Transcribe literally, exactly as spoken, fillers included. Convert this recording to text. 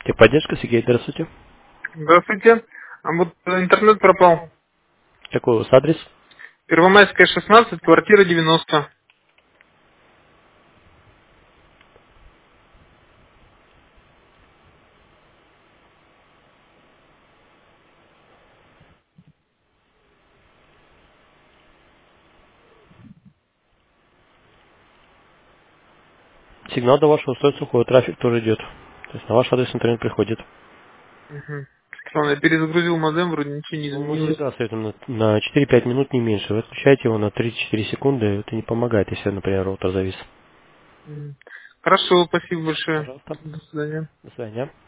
Техподдержка, Сергей, здравствуйте. Здравствуйте. А вот э, интернет пропал. Какой у вас адрес? Первомайская, шестнадцать, квартира девяносто. Сигнал до вашего устройства уходит, трафик тоже идет. То есть на ваш адрес интернет приходит. Угу. Ладно, я перезагрузил модем, вроде ничего не Ну, мы изменилось. всегда советуем на, на четыре-пять минут, не меньше. Вы отключаете его на три-четыре секунды, это не помогает, если, например, роутер завис. Мгм. Хорошо, спасибо большое. Пожалуйста. До свидания. До свидания.